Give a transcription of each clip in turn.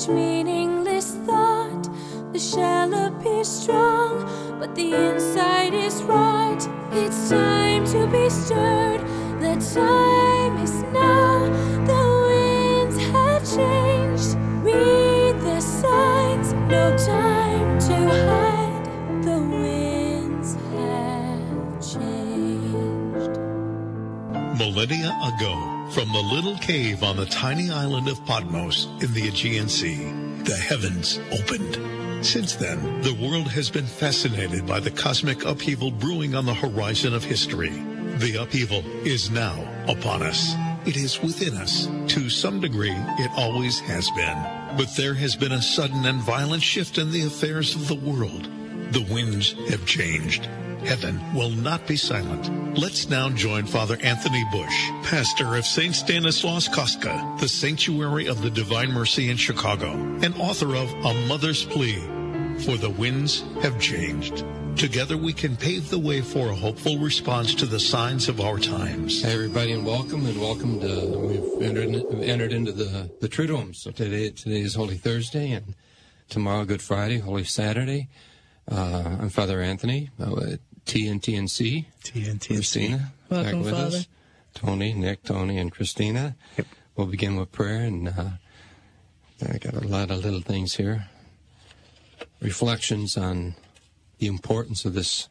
Each meaningless thought, the shell appears strong, but the inside is rot. It's time to be stirred, the time is now. The winds have changed, read the signs, no time to hide. The winds have changed. Millennia ago, from the little cave on the tiny island of Patmos in the Aegean Sea, the heavens opened. Since then, the world has been fascinated by the cosmic upheaval brewing on the horizon of history. The upheaval is now upon us. It is within us. To some degree, it always has been. But there has been a sudden and violent shift in the affairs of the world. The winds have changed. Heaven will not be silent. Let's now join Father Anthony Bush, pastor of St. Stanislaus Kostka, the Sanctuary of the Divine Mercy in Chicago, and author of A Mother's Plea, For the Winds Have Changed. Together we can pave the way for a hopeful response to the signs of our times. Hey everybody, and welcome to, we've entered into the Triduum. So today is Holy Thursday, and tomorrow Good Friday, Holy Saturday. I'm Father Anthony, TNTNC. Christina, welcome, back with Father. us. Tony, and Christina. Yep. We'll begin with prayer, and I got a lot of little things here. Reflections on the importance of this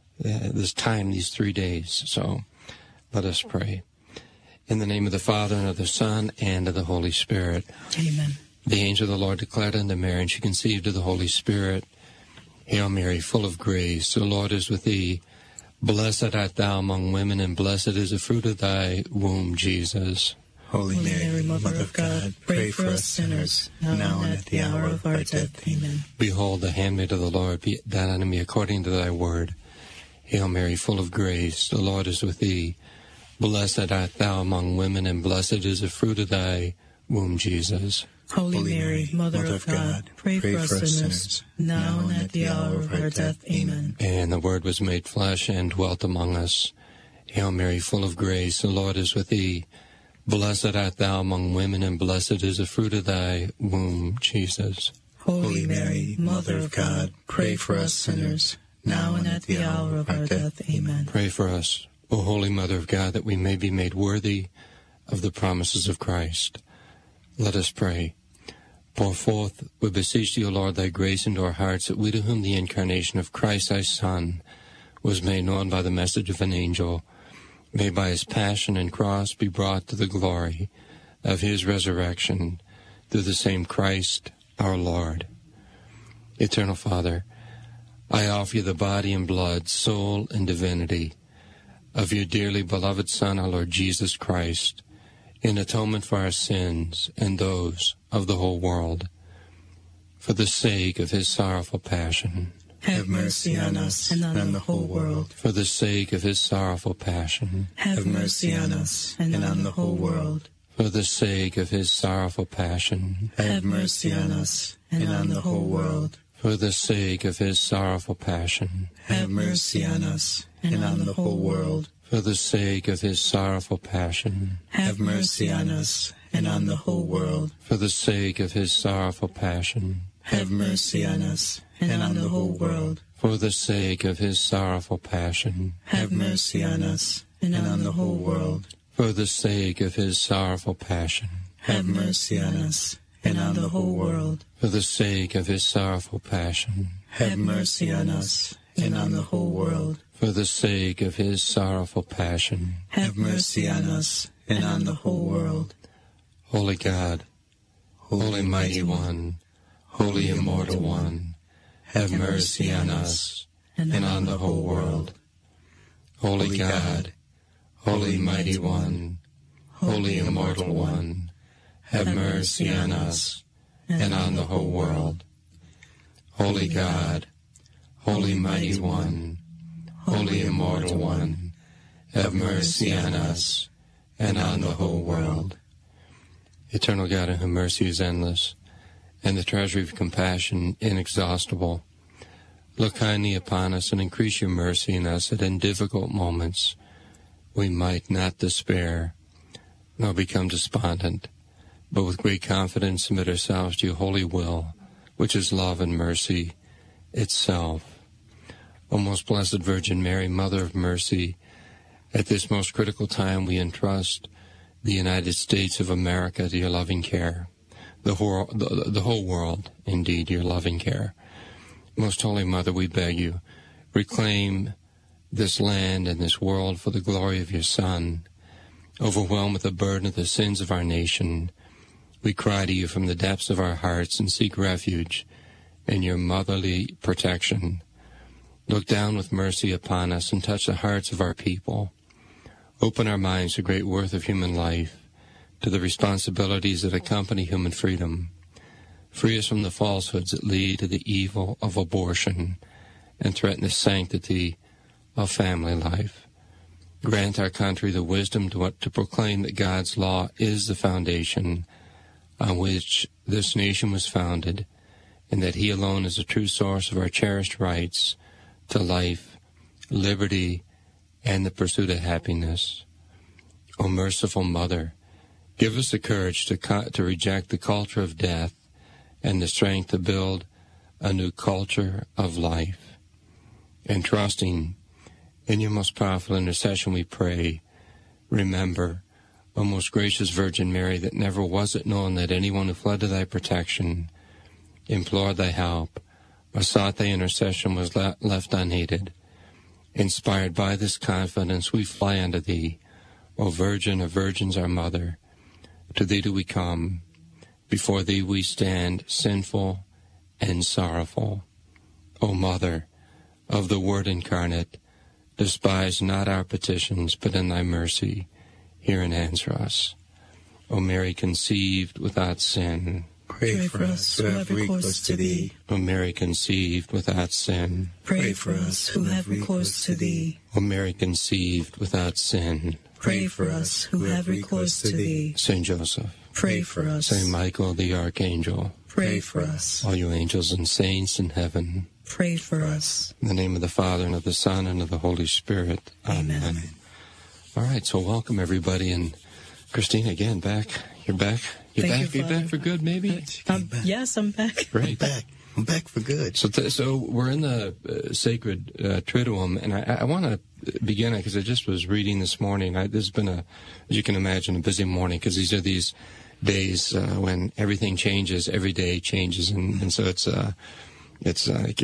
time, these 3 days. So let us pray. In the name of the Father, and of the Son, and of the Holy Spirit. Amen. The angel of the Lord declared unto Mary, and she conceived of the Holy Spirit. Hail Mary, full of grace, the Lord is with thee. Blessed art thou among women, and blessed is the fruit of thy womb, Jesus. Holy Mary, Mother of God, pray for us sinners, now and at the hour of our death. Amen. Behold, the handmaid of the Lord, be it done unto me according to thy word. Hail Mary, full of grace, the Lord is with thee. Blessed art thou among women, and blessed is the fruit of thy womb, Jesus. Holy Mary, Mother of God, pray for us sinners, now and at the hour of our death. Amen. And the Word was made flesh and dwelt among us. Hail Mary, full of grace, the Lord is with thee. Blessed art thou among women, and blessed is the fruit of thy womb, Jesus. Holy Mary, Mother of God, pray for us sinners, now and at the hour of our death. Amen. Pray for us, O Holy Mother of God, that we may be made worthy of the promises of Christ. Let us pray. Pour forth, we beseech thee, O Lord, thy grace into our hearts, that we to whom the incarnation of Christ thy Son was made known by the message of an angel, may by his passion and cross be brought to the glory of his resurrection through the same Christ our Lord. Eternal Father, I offer you the body and blood, soul and divinity of your dearly beloved Son, our Lord Jesus Christ, in atonement for our sins and those of the whole world, for the sake of his sorrowful passion. Have mercy on us and on the whole world. For the sake of his sorrowful passion. Have mercy on us and on the whole world. For the sake of his sorrowful passion. Have mercy on us and on the whole world. For the sake of his sorrowful passion. Have mercy on us and on the whole world. For the sake of his sorrowful passion. Have mercy on us and on the whole world. For the sake of his sorrowful passion. Have mercy on us and on the whole world. For the sake of his sorrowful passion. Have mercy on us and on the whole world. For the sake of his sorrowful passion. Have mercy on us and on the whole world. For the sake of his sorrowful passion. Have mercy on us and on the whole world. For the sake of his sorrowful passion. Have mercy on us and on the whole world. Holy God, Holy Mighty One, Holy Immortal One, have mercy on us and on the whole world. Holy God, Holy Mighty One, Holy Immortal One, have mercy on us and on the whole world. Holy God, Holy Mighty One, Holy Immortal One, have mercy on us and on the whole world. Eternal God, in whom mercy is endless, and the treasury of compassion inexhaustible, look kindly upon us and increase your mercy in us, that in difficult moments we might not despair, nor become despondent, but with great confidence submit ourselves to your holy will, which is love and mercy itself. O most blessed Virgin Mary, Mother of Mercy, at this most critical time we entrust the United States of America to your loving care, the whole world, indeed, your loving care. Most Holy Mother, we beg you, reclaim this land and this world for the glory of your Son. Overwhelmed with the burden of the sins of our nation, we cry to you from the depths of our hearts and seek refuge in your motherly protection. Look down with mercy upon us and touch the hearts of our people. Open our minds to the great worth of human life, to the responsibilities that accompany human freedom. Free us from the falsehoods that lead to the evil of abortion and threaten the sanctity of family life. Grant our country the wisdom to proclaim that God's law is the foundation on which this nation was founded, and that He alone is the true source of our cherished rights to life, liberty, and the pursuit of happiness. O merciful Mother, give us the courage to reject the culture of death and the strength to build a new culture of life. And trusting in your most powerful intercession we pray, remember, O most gracious Virgin Mary, that never was it known that anyone who fled to thy protection, implored thy help, or sought thy intercession was left unheeded. Inspired by this confidence, we fly unto thee, O Virgin of Virgins, our Mother. To thee do we come. Before thee we stand, sinful and sorrowful. O Mother of the Word incarnate, despise not our petitions, but in thy mercy hear and answer us. O Mary conceived without sin, Pray for us who have recourse to thee. O Mary conceived without sin, Pray for us who have recourse to thee. O Mary conceived without sin, Pray for us who have recourse to thee. Saint Joseph, Pray for us. Saint Michael the Archangel, Pray for us. all you angels and saints in heaven, Pray for us. in the name of the Father, and of the Son, and of the Holy Spirit. Amen. Amen. All right, so welcome everybody, and Christina, again, back. You're back. You're Thank back. you, You're back Father. for good, maybe? Yes, I'm back. Great. I'm back for good. So we're in the sacred Triduum, and I want to begin because I just was reading this morning. This has been as you can imagine, a busy morning, because these are these days when everything changes, every day changes, and so it's like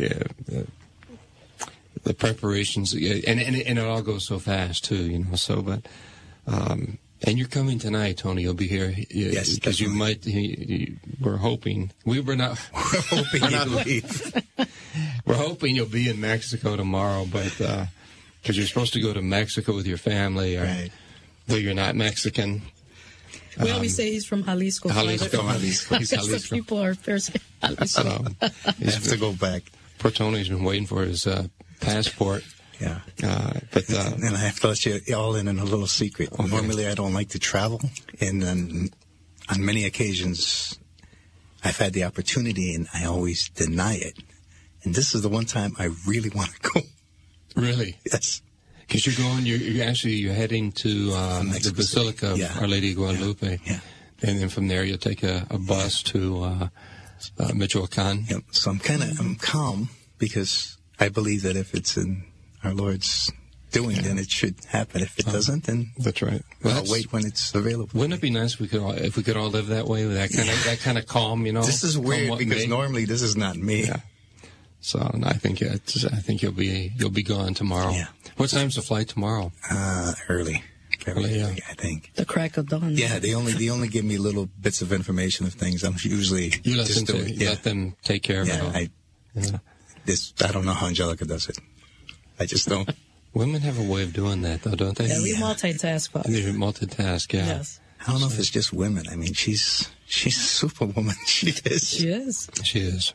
the preparations, and it all goes so fast too, you know. So, but and you're coming tonight, Tony. You'll be here, Yes, because you might. We're hoping we're not. We're hoping you'll leave. We're hoping you'll be in Mexico tomorrow, but because you're supposed to go to Mexico with your family, Right. though you're not Mexican. Well, we say he's from Jalisco. Jalisco, Father. Jalisco. He's That's Jalisco. what people are first. Jalisco. I have to go back. Poor Tony's been waiting for his passport. Yeah. But And I have to let you all in a little secret. Okay. Normally, I don't like to travel, and then on many occasions, I've had the opportunity, and I always deny it. And this is the one time I really want to go. really, Yes. because you're going, you're heading to the Mexico Basilica City. of Yeah. Our Lady of Guadalupe, Yeah. and then from there you'll take a bus to Michoacan. Yep. So I'm calm because I believe that if it's in our Lord's doing, then it should happen. If it doesn't, then That's right. I'll wait when it's available. Wouldn't it be nice if we could all live that way, with that kind of calm, you know? This is come weird what because may? normally this is not me. Yeah. So I think you'll be gone tomorrow. Yeah. What time's the flight tomorrow? Early. Very Early, yeah. early, I think. The crack of dawn. Yeah, they only give me little bits of information of things. I'm usually You let just them doing. Yeah, let them take care of it all. yeah. I don't know how Angelica does it. I just don't. Women have a way of doing that, though, don't they? Yeah, we multitask, Father. They multitask, yeah. Yes, I don't know if it's just women. I mean, she's a superwoman. She is. she is. She is.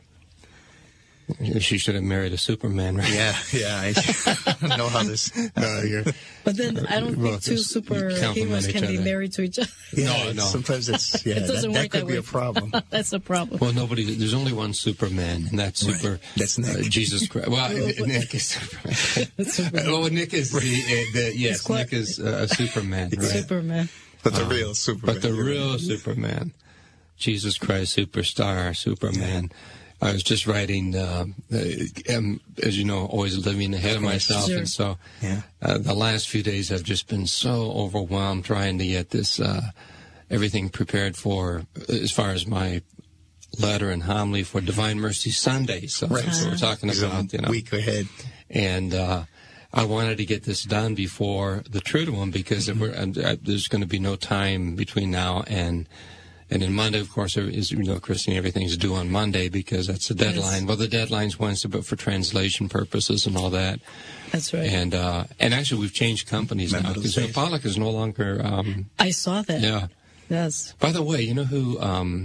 She should have married a Superman, right? Yeah. I don't know how this. No, you're. But then I don't Well, think two you compliment superheroes each can be other. married to each other. Yeah, No. Sometimes it's It doesn't that work could that be way. a problem. That's a problem. Well, there's only one Superman, and that's Right. Super. That's Nick. Jesus Christ. Well, Nick is Superman. Oh, Nick is yes, quite- Nick is a Superman, right? Superman. But the real Superman. But the real Superman. Jesus Christ Superstar, Superman. I was just writing, as you know, always living ahead of myself. Sure. And so the last few days have just been so overwhelmed trying to get this, everything prepared for, as far as my letter and homily for Divine Mercy Sunday. So that's what we're talking about, A week ahead. And I wanted to get this done before the Triduum because there's going to be no time between now and then Monday, of course, is, Christine, everything's due on Monday because that's the deadline. Yes. Well, the deadline's Wednesday, but for translation purposes and all that. That's right. And actually, we've changed companies now because Pollock is no longer. I saw that. Yeah. Yes. By the way, you know who?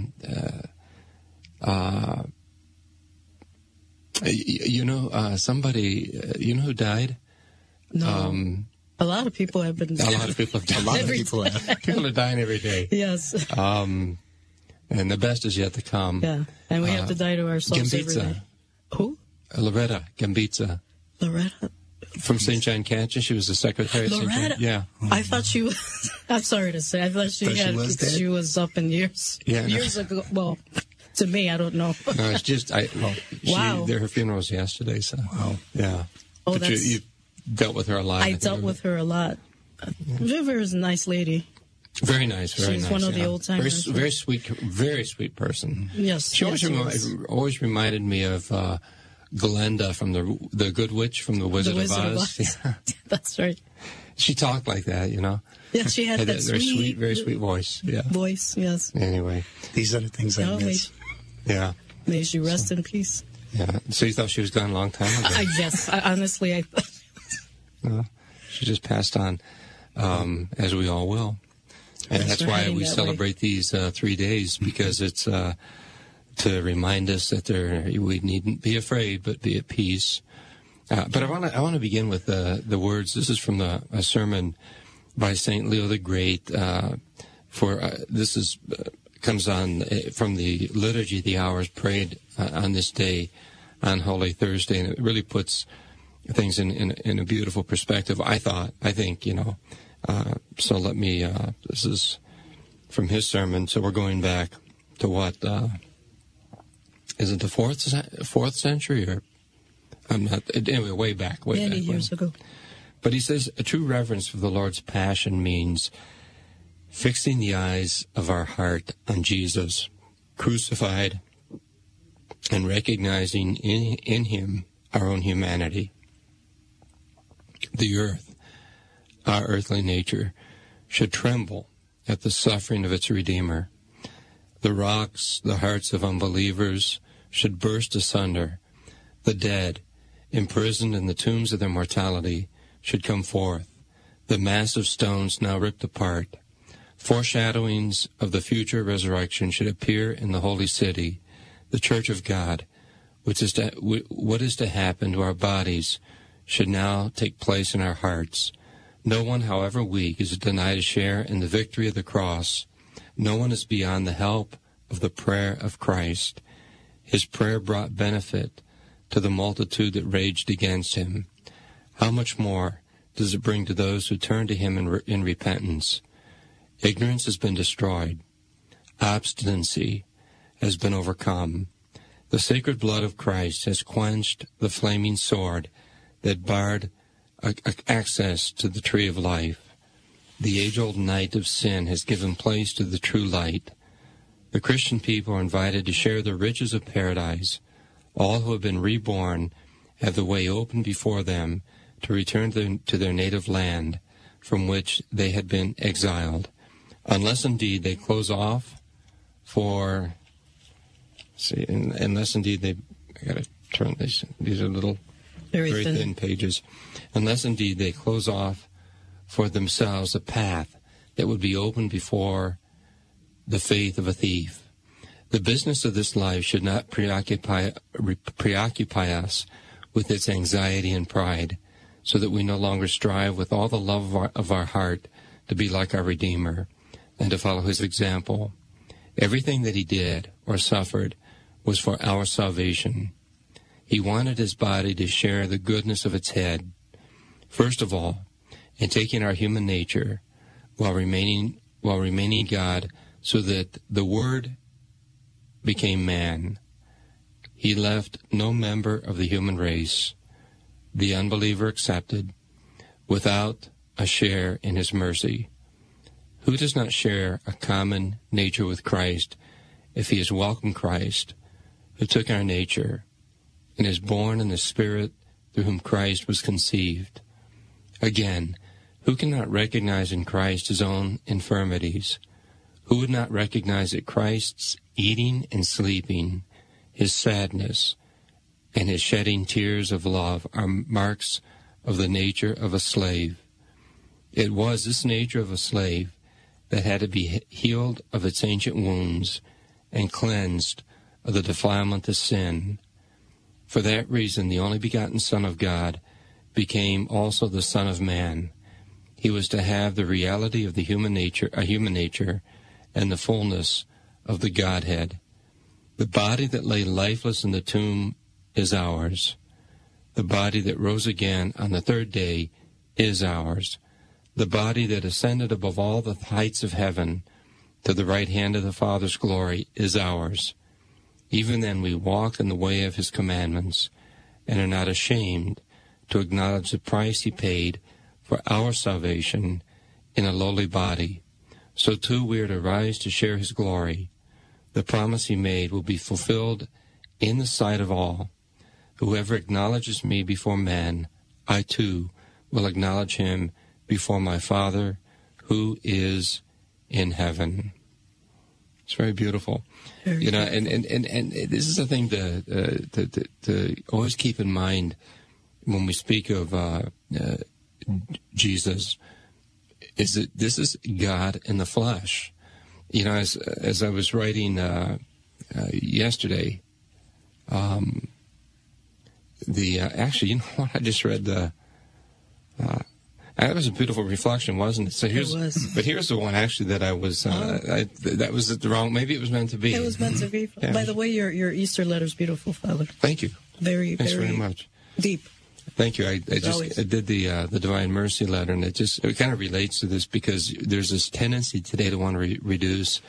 Somebody. You know who died? No. A lot of people have been. A lot of people have died. A lot of people have. People are dying every day. Yes. And the best is yet to come. Yeah, and we have to die to ourselves every day. Who? Loretta Gambizza. Loretta? From St. John Canton. She was the secretary of St. John. Yeah. I thought she was, I'm sorry to say, I thought she was up in years. Yeah, years ago. Well, to me, I don't know. No, it's just, wow. Her funeral was yesterday, so. Wow. Yeah. Oh, but you dealt with her a lot. I dealt with her a lot. River is a nice lady. Very nice, very nice. She's one of the old timers. Very sweet person. Yes. She always reminded me of Glenda from the Good Witch from the Wizard of Oz. Yeah. That's right. She talked like that, Yeah, she had that very sweet voice. Yeah. Voice, yes. Anyway, these are the things I miss. Yeah. May she rest in peace. Yeah. So you thought she was gone a long time ago? Yes. Honestly, I thought. She just passed on, as we all will. And that's why we celebrate these 3 days, because it's to remind us that we needn't be afraid, but be at peace. But I want to begin with the words. This is from a sermon by Saint Leo the Great. This comes on from the Liturgy of the Hours prayed on this day, on Holy Thursday, and it really puts things in a beautiful perspective. I think. So let me. This is from his sermon. So we're going back to what is it the fourth century or I'm not anyway way back many years ago. But he says a true reverence for the Lord's passion means fixing the eyes of our heart on Jesus, crucified, and recognizing in him our own humanity. The earth, our earthly nature, should tremble at the suffering of its Redeemer. The rocks, the hearts of unbelievers, should burst asunder. The dead, imprisoned in the tombs of their mortality, should come forth. The massive stones now ripped apart. Foreshadowings of the future resurrection should appear in the holy city, the Church of God. What is to happen to our bodies should now take place in our hearts. No one, however weak, is denied a share in the victory of the cross. No one is beyond the help of the prayer of Christ. His prayer brought benefit to the multitude that raged against him. How much more does it bring to those who turn to him in repentance? Ignorance has been destroyed. Obstinacy has been overcome. The sacred blood of Christ has quenched the flaming sword that barred access to the tree of life. The age-old night of sin has given place to the true light. The Christian people are invited to share the riches of paradise. All who have been reborn have the way open before them to return to their native land from which they had been exiled, unless indeed they close off for... unless indeed they... I got to turn these are little... Very thin pages. Unless indeed they close off for themselves a path that would be open before the faith of a thief. The business of this life should not preoccupy us with its anxiety and pride, so that we no longer strive with all the love of our heart to be like our Redeemer and to follow his example. Everything that he did or suffered was for our salvation. He wanted his body to share the goodness of its head. First of all, in taking our human nature while remaining God, so that the Word became man. He left no member of the human race, the unbeliever accepted, without a share in his mercy. Who does not share a common nature with Christ if he has welcomed Christ, who took our nature, and is born in the Spirit through whom Christ was conceived? Again, who cannot recognize in Christ his own infirmities? Who would not recognize that Christ's eating and sleeping, his sadness, and his shedding tears of love are marks of the nature of a slave? It was this nature of a slave that had to be healed of its ancient wounds and cleansed of the defilement of sin. For that reason, the only begotten Son of God became also the Son of Man. He was to have the reality of the human nature, and the fullness of the Godhead. The body that lay lifeless in the tomb is ours. The body that rose again on the third day is ours. The body that ascended above all the heights of heaven to the right hand of the Father's glory is ours. Even then we walk in the way of his commandments and are not ashamed to acknowledge the price he paid for our salvation in a lowly body. So too we are to rise to share his glory. The promise he made will be fulfilled in the sight of all. Whoever acknowledges me before men, I too will acknowledge him before my Father who is in heaven. It's very beautiful. Very you know, beautiful. and this is a thing to always keep in mind when we speak of Jesus, is that this is God in the flesh. You know, as I was writing yesterday, actually, you know what? I just read that was a beautiful reflection, wasn't it? So but here's the one actually that I was that was the wrong. Maybe it was meant to be. It was meant to be. Yeah. By the way, your Easter letter is beautiful, Father. Thank you. Thanks very much. Deep. Thank you. I did the Divine Mercy letter, and it kind of relates to this because there's this tendency today to want to reduce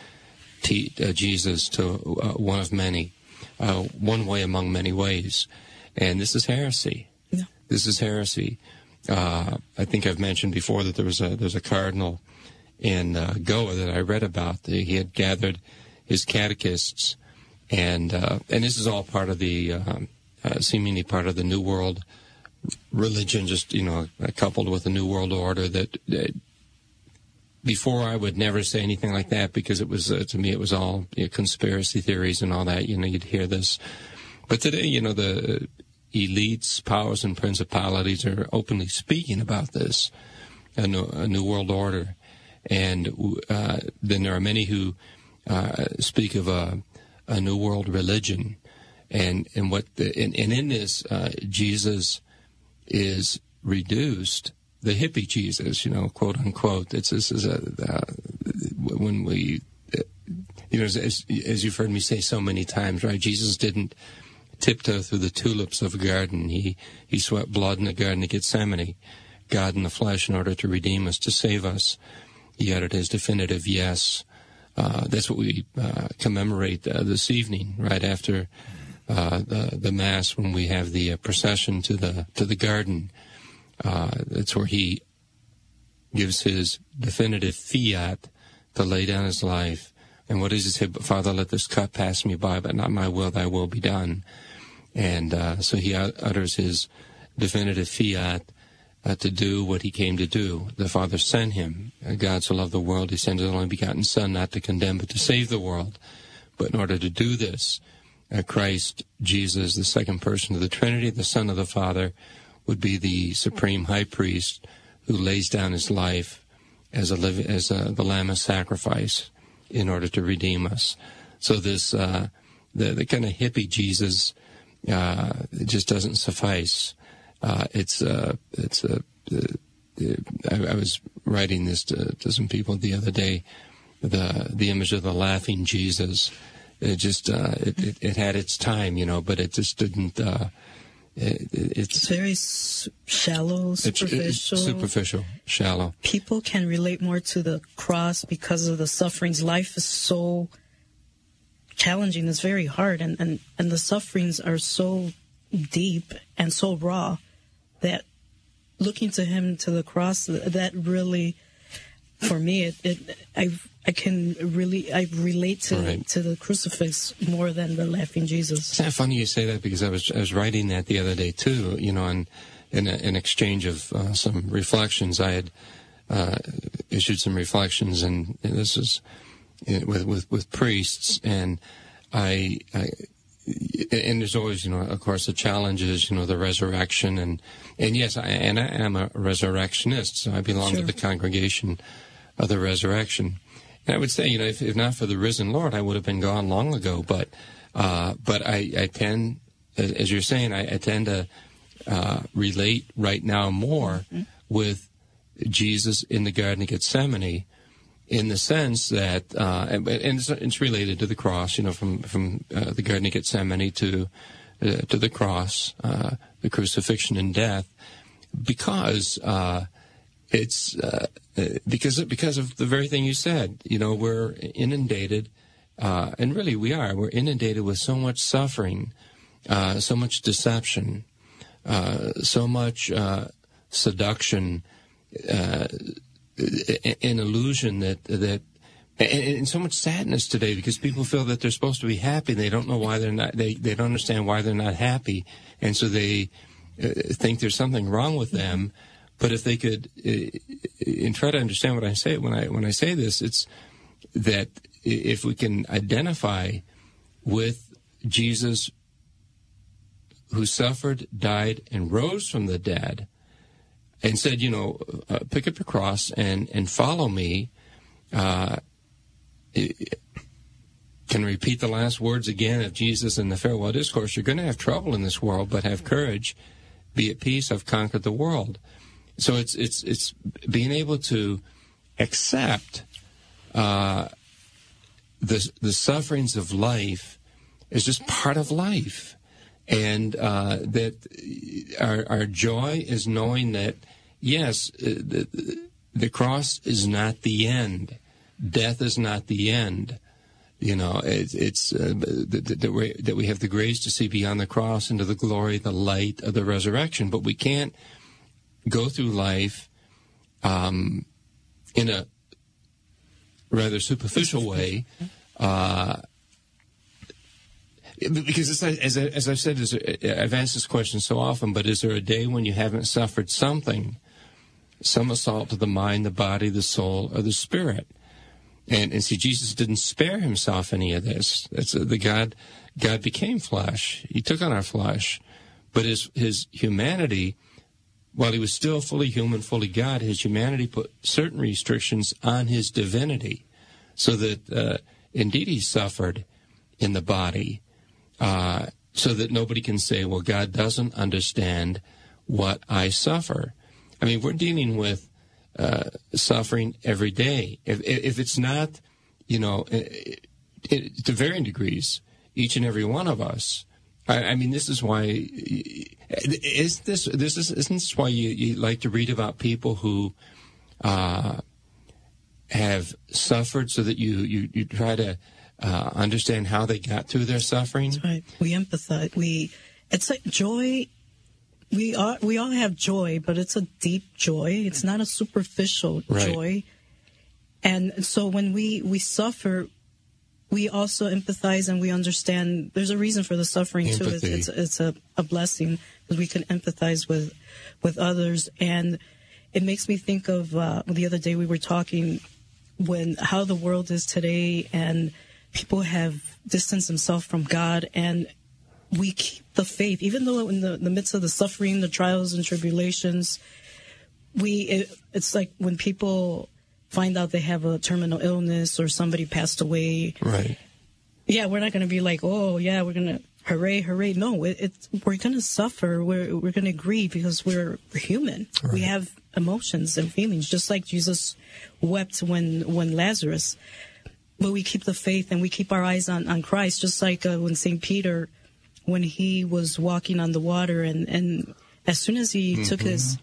Jesus to one of many, one way among many ways, and this is heresy. Yeah. This is heresy. I think I've mentioned before that there's a cardinal in Goa that I read about. He had gathered his catechists, and this is all part of the seemingly part of the New World religion, just coupled with the New World Order. That before I would never say anything like that because it was to me it was all conspiracy theories and all that. You'd hear this, but today the elites, powers, and principalities are openly speaking about this, a new world order. And then there are many who speak of a new world religion. And in this, Jesus is reduced, the hippie Jesus, quote unquote. This is when we, as you've heard me say so many times, right? Jesus didn't tiptoe through the tulips of a garden. He sweat blood in the Garden of Gethsemane, God in the flesh, in order to redeem us, to save us. He uttered his definitive yes. That's what we commemorate this evening, right after the Mass, when we have the procession to the garden. That's where he gives his definitive fiat to lay down his life. And what does he say? Father, let this cup pass me by, but not my will, thy will be done. And so he utters his definitive fiat to do what he came to do. The Father sent him. God so loved the world, he sent his only begotten Son, not to condemn, but to save the world. But in order to do this, Christ Jesus, the second person of the Trinity, the Son of the Father, would be the supreme high priest who lays down his life as the lamb of sacrifice in order to redeem us. So this the kind of hippie Jesus it just doesn't suffice. I was writing this to some people the other day. The image of the laughing Jesus. It just it had its time, but it just didn't. It's very shallow, superficial. It's superficial, shallow. People can relate more to the cross because of the sufferings. Life is so challenging. It's very hard, and the sufferings are so deep and so raw that looking to him, to the cross, that really, for me, I relate to the crucifix more than the laughing Jesus. It's not funny you say that, because I was writing that the other day too. You know, in an exchange of some reflections, I had issued some reflections, and this is with priests, and and there's always, of course, the challenge is, the resurrection, and yes, I am a resurrectionist, so I belong to the congregation of the resurrection. And I would say, if not for the risen Lord, I would have been gone long ago. But I tend, as you're saying, I tend to relate right now more with Jesus in the Garden of Gethsemane, in the sense that, and it's related to the cross, from the Garden of Gethsemane to the cross, the crucifixion and death, because it's because of the very thing you said. We're inundated, and really we're inundated with so much suffering, so much deception, so much seduction, an illusion that and so much sadness today, because people feel that they're supposed to be happy, and they don't know why they're not. They don't understand why they're not happy, and so they think there's something wrong with them. But if they could and try to understand what I say when I say this, it's that if we can identify with Jesus, who suffered, died, and rose from the dead, and said, pick up your cross and follow me. Can repeat the last words again of Jesus in the farewell discourse. You're going to have trouble in this world, but have courage. Be at peace. I've conquered the world. So it's being able to accept the sufferings of life as just part of life. And that our joy is knowing that, yes, the cross is not the end. Death is not the end. It's that we have the grace to see beyond the cross into the glory, the light of the resurrection. But we can't go through life in a rather superficial way. Because as I've said, I've asked this question so often, but is there a day when you haven't suffered something, some assault to the mind, the body, the soul, or the spirit? And see, Jesus didn't spare himself any of this. That's God became flesh. He took on our flesh, but his humanity, while he was still fully human, fully God, his humanity put certain restrictions on his divinity, so that indeed he suffered in the body. So that nobody can say, well, God doesn't understand what I suffer. I mean, we're dealing with suffering every day. If it's not, to varying degrees, each and every one of us. I mean, this is why. Isn't this why you like to read about people who have suffered, so that you try to understand how they got through their suffering? That's right. We empathize. It's like joy. We all have joy, but it's a deep joy. It's not a superficial joy. And so when we suffer, we also empathize, and we understand there's a reason for the suffering Empathy. too. It's a blessing, because we can empathize with others. And it makes me think of the other day we were talking how the world is today, and people have distanced themselves from God, and we keep the faith, even though in the midst of the suffering, the trials and tribulations, it's like when people find out they have a terminal illness or somebody passed away. Right. Yeah, we're not going to be like, oh, yeah, we're going to hooray, hooray. No, we're going to suffer. We're going to grieve, because we're human. Right. We have emotions and feelings, just like Jesus wept when Lazarus. But we keep the faith, and we keep our eyes on Christ, just like when St. Peter, when he was walking on the water, and as soon as he took his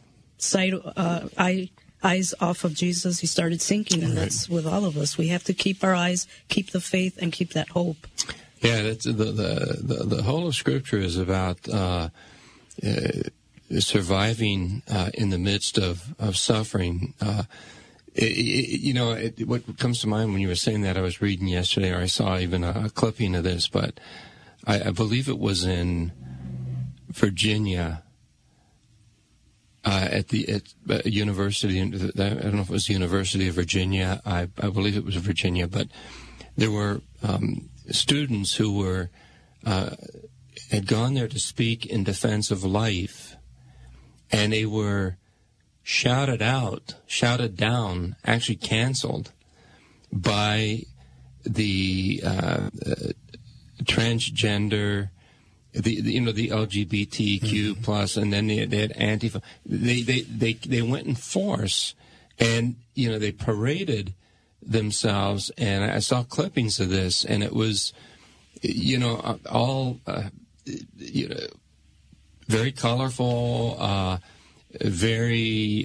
eyes off of Jesus, he started sinking, and that's with all of us. We have to keep our eyes, keep the faith, and keep that hope. Yeah, that's the whole of Scripture is about surviving in the midst of suffering. What comes to mind when you were saying that, I was reading yesterday, or I saw even a clipping of this, but I believe it was in Virginia. At University, I don't know if it was the University of Virginia. I believe it was Virginia, but there were students who were had gone there to speak in defense of life, and they were shouted down, actually canceled by the transgender. The LGBTQ plus, and then they had Antifa. They went in force, and they paraded themselves. And I saw clippings of this, and it was, all very colorful, very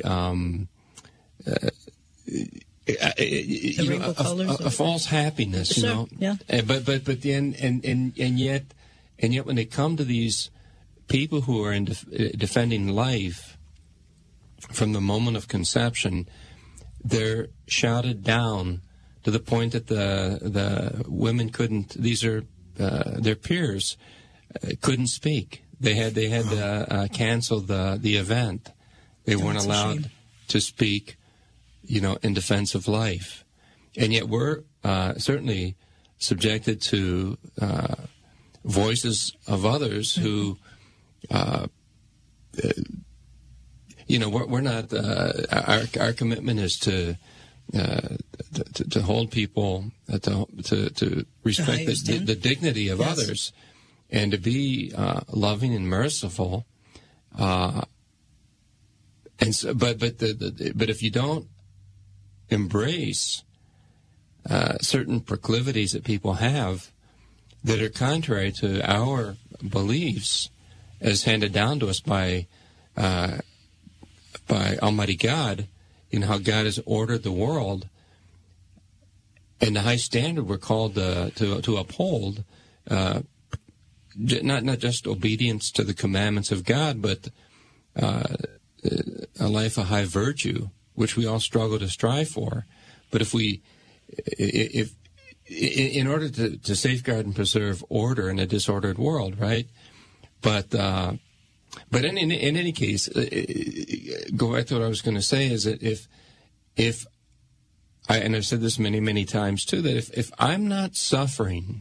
a false happiness, Sure. Yeah. But then and yet when they come to these people who are defending life from the moment of conception, they're shouted down to the point that the women couldn't. These are their peers couldn't speak. They had to cancel the event. They weren't allowed to speak, in defense of life, and yet we're certainly subjected to voices of others who, we're not. Our commitment is to hold people to respect the dignity of others, and to be loving and merciful. But if you don't embrace certain proclivities that people have that are contrary to our beliefs as handed down to us by Almighty God, how God has ordered the world, and the high standard we're called to uphold, not just obedience to the commandments of God, but a life of high virtue, which we all struggle to strive for. But if in order to safeguard and preserve order in a disordered world, right? But in any case, go back to what I was going to say is that if and I've said this many times too, that if I'm not suffering,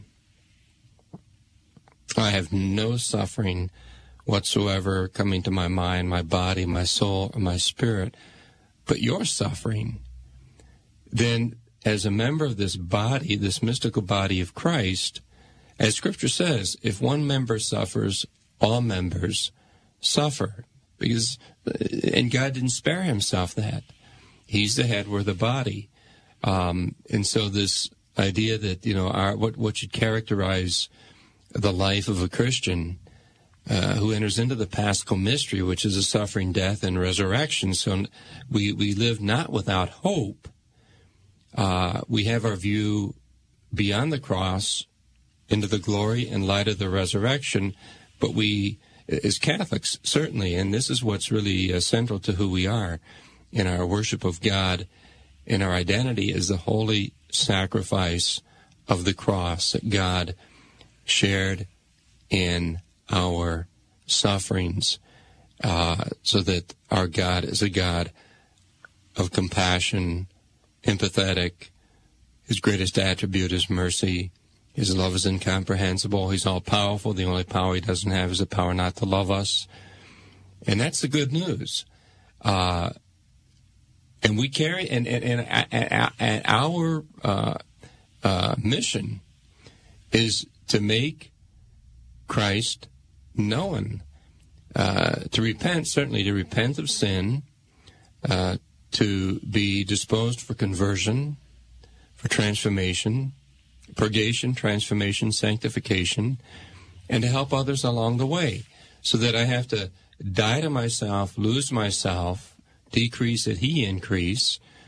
I have no suffering whatsoever coming to my mind, my body, my soul, or my spirit, but you're suffering, then as a member of this body, this mystical body of Christ, as Scripture says, if one member suffers, all members suffer. And God didn't spare himself that. He's the head, we're the body. And so this idea that, what should characterize the life of a Christian who enters into the Paschal mystery, which is a suffering, death, and resurrection. So we live not without hope. We have our view beyond the cross into the glory and light of the resurrection, but we, as Catholics, certainly, and this is what's really central to who we are in our worship of God, in our identity, is the holy sacrifice of the cross that God shared in our sufferings, so that our God is a God of compassion, empathetic. His greatest attribute is mercy. His love is incomprehensible. He's all-powerful. The only power he doesn't have is the power not to love us. And that's the good news. And we carry, and our mission is to make Christ known, to repent, certainly to repent of sin, to be disposed for conversion, for transformation, purgation, transformation, sanctification, and to help others along the way, so that I have to die to myself, lose myself, decrease that he increase,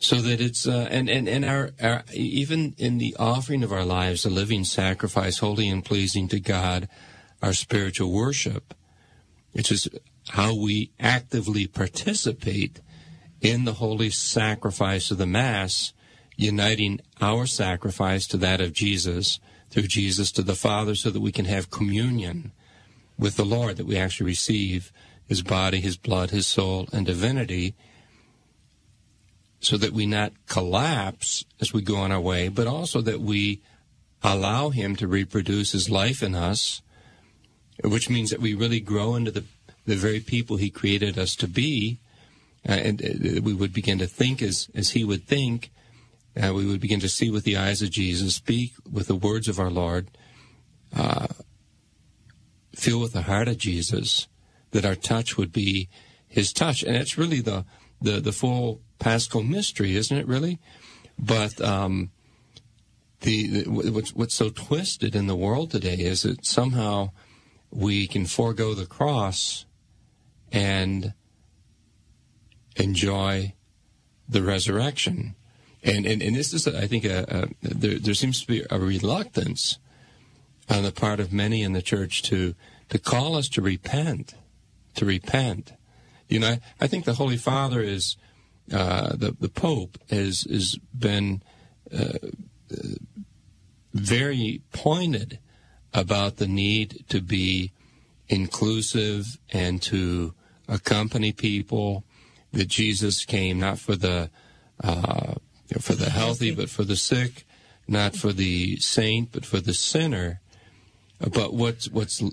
So that it's and our even in the offering of our lives, a living sacrifice, holy and pleasing to God, our spiritual worship, which is how we actively participate in the holy sacrifice of the Mass, uniting our sacrifice to that of Jesus, through Jesus to the Father, so that we can have communion with the Lord, that we actually receive His body, His blood, His soul, and divinity, so that we not collapse as we go on our way, but also that we allow Him to reproduce His life in us, which means that we really grow into the very people He created us to be, and we would begin to think as He would think. We would begin to see with the eyes of Jesus, speak with the words of our Lord, feel with the heart of Jesus, that our touch would be His touch. And it's really the full Paschal mystery, isn't it, really? But what's so twisted in the world today is that somehow we can forego the cross and enjoy the resurrection. And this is, I think, there seems to be a reluctance on the part of many in the church to call us to repent. You know, I think the Holy Father is, the Pope has been very pointed about the need to be inclusive and to accompany people, that Jesus came not for the healthy, but for the sick, not for the saint, but for the sinner. But what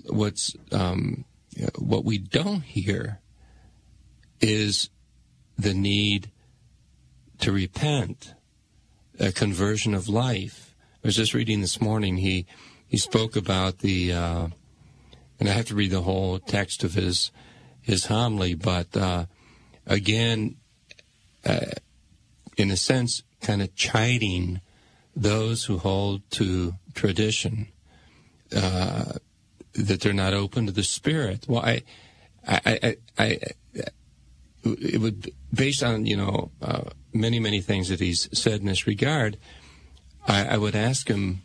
we don't hear is the need to repent, a conversion of life. I was just reading this morning. He spoke about the, and I have to read the whole text of his homily, but again, in a sense, kind of chiding those who hold to tradition, that they're not open to the Spirit. Well, it would, based on, many things that he's said in this regard, I would ask him,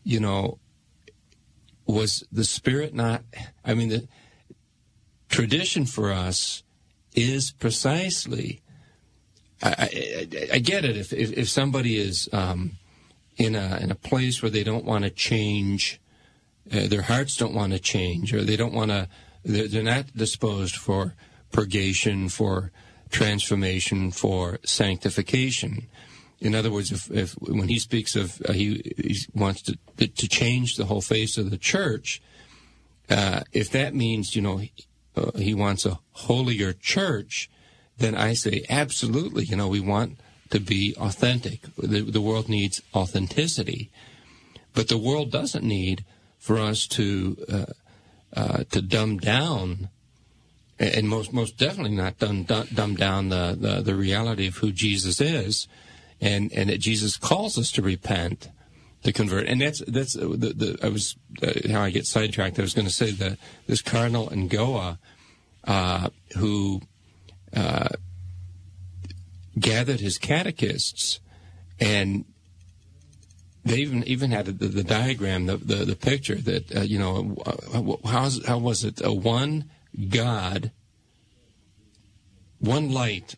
was the Spirit not, the tradition for us is precisely, I get it, if somebody is in a place where they don't want to change, their hearts don't want to change, or they don't want to, they're not disposed for purgation, for transformation, for sanctification. In other words, if when he speaks of he wants to change the whole face of the church, if that means he wants a holier church, then I say absolutely. We want to be authentic. The world needs authenticity, but the world doesn't need for us to dumb down. And most definitely not dumb down the reality of who Jesus is, and that Jesus calls us to repent, to convert. And that's I was how I get sidetracked. I was going to say that this Cardinal in Goa, who gathered his catechists, and they even had the diagram, the picture that how was it one God, one light,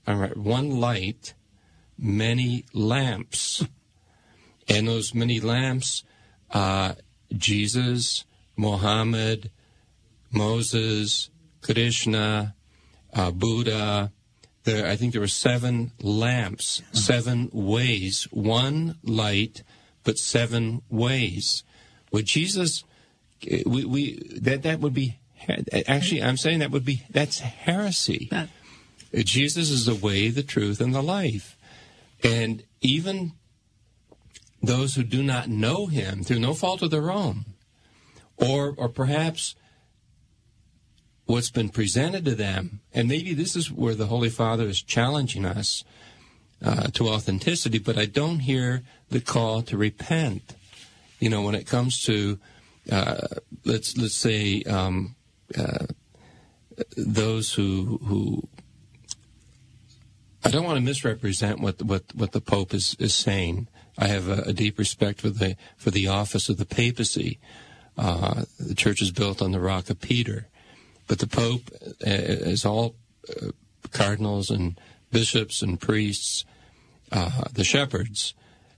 many lamps. And those many lamps, Jesus, Muhammad, Moses, Krishna, Buddha. I think there were 7 lamps, 7 ways, one light, but 7 ways. Would Jesus, that would be, actually, I'm saying that's heresy. Jesus is the way, the truth, and the life. And even those who do not know him through no fault of their own, or perhaps what's been presented to them, and maybe this is where the Holy Father is challenging us to authenticity, but I don't hear the call to repent. When it comes to, let's say, those who I don't want to misrepresent what the Pope is saying. I have a deep respect for the office of the papacy. The church is built on the rock of Peter, but the Pope, as all cardinals and bishops and priests, the shepherds,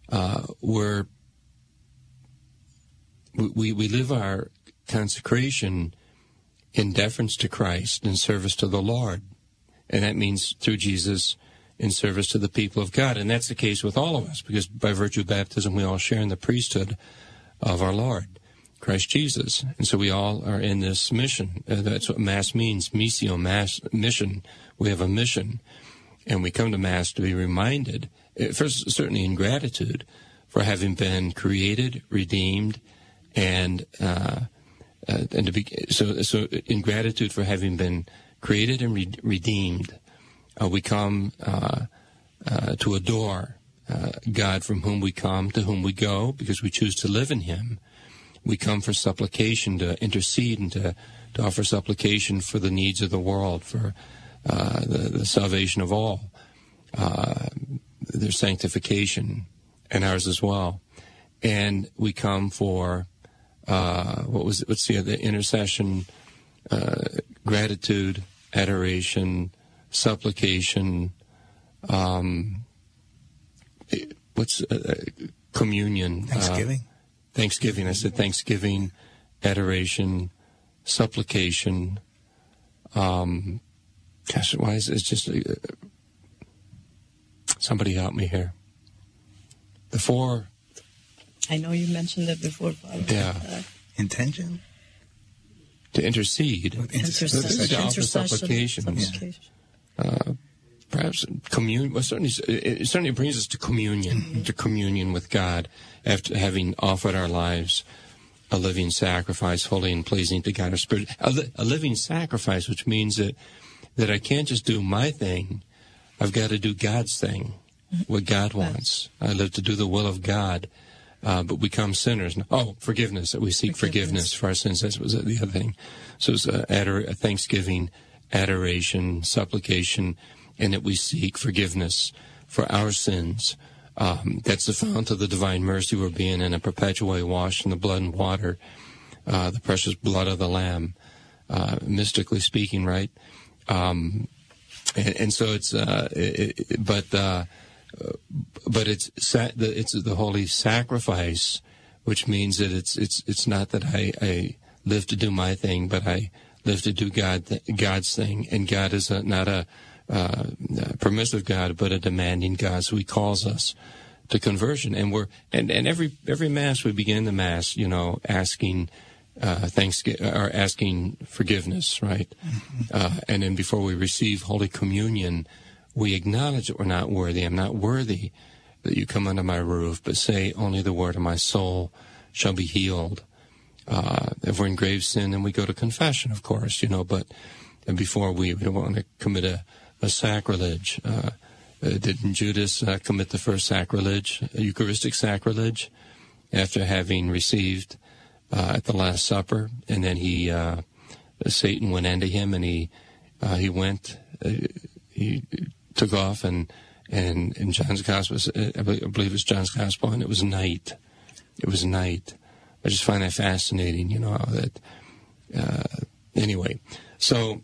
we live our consecration in deference to Christ, in service to the Lord. And that means through Jesus in service to the people of God. And that's the case with all of us, because by virtue of baptism, we all share in the priesthood of our Lord, Christ Jesus. And so we all are in this mission. That's what Mass means, missio, Mass, mission. We have a mission. And we come to Mass to be reminded, first, certainly in gratitude for having been created, redeemed, and to be so in gratitude for having been created and redeemed, we come to adore God, from whom we come, to whom we go, because we choose to live in Him. We come for supplication, to intercede and to offer supplication for the needs of the world, for the salvation of all, their sanctification, and ours as well. And we come for the intercession, gratitude, adoration, supplication, communion, Thanksgiving. I said thanksgiving, adoration, supplication. Gosh, why is it just somebody help me here? The four. I know you mentioned it before, Father. Yeah. Intention? To intercede. Intercession. To offer supplications. Perhaps communion. Well, it certainly brings us to communion, to communion with God, after having offered our lives a living sacrifice, holy and pleasing to God, our spirit. A living sacrifice, which means that I can't just do my thing. I've got to do God's thing, what God wants. I live to do the will of God. But we become sinners. Forgiveness, that we seek forgiveness for our sins. That was the other thing. So it's a thanksgiving, adoration, supplication, and that we seek forgiveness for our sins. That's the fount of the divine mercy we're being in a perpetual way washed in the blood and water, the precious blood of the Lamb, mystically speaking, right? And so it's, but it's the holy sacrifice, which means that it's not that I live to do my thing, but I live to do God's thing. And God is not a permissive God, but a demanding God. So He calls us to conversion, and every Mass we begin the Mass, asking asking forgiveness, right? Mm-hmm. And then before we receive Holy Communion, we acknowledge that we're not worthy. I'm not worthy that you come under my roof, but say only the word of my soul shall be healed. If we're in grave sin, then we go to confession, of course, but before we don't want to commit a sacrilege. Didn't Judas commit the first sacrilege, a Eucharistic sacrilege, after having received at the Last Supper? And then Satan went into him, and he took off, and in John's Gospel, I believe it's John's Gospel, and it was night. It was night. I just find that fascinating, anyway. So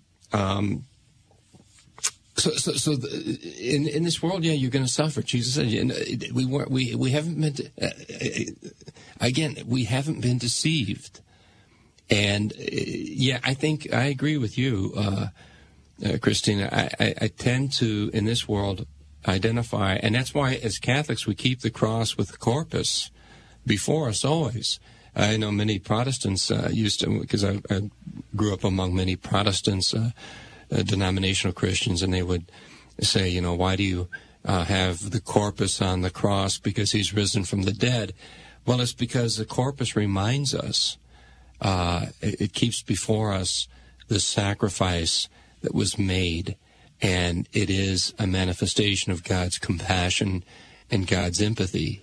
in this world, you're going to suffer. Jesus said, we haven't been, again, we haven't been deceived. And, I think I agree with you, Christina. I tend to, in this world, identify, and that's why as Catholics we keep the cross with the corpus before us always. I know many Protestants used to, because I grew up among many Protestants, denominational Christians, and they would say, why do you have the corpus on the cross? Because He's risen from the dead. Well, it's because the corpus reminds us, it keeps before us the sacrifice that was made, and it is a manifestation of God's compassion and God's empathy.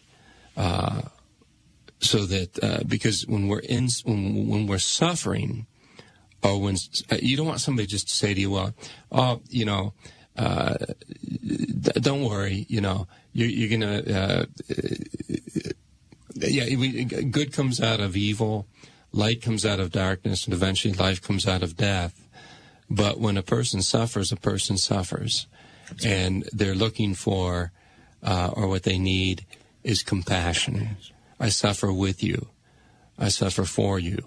So that because when we're suffering, or when you don't want somebody just to say to you, well, don't worry. You're gonna. Good comes out of evil, light comes out of darkness, and eventually life comes out of death. But when a person suffers, and they're looking for, or what they need is compassion. I suffer with you. I suffer for you.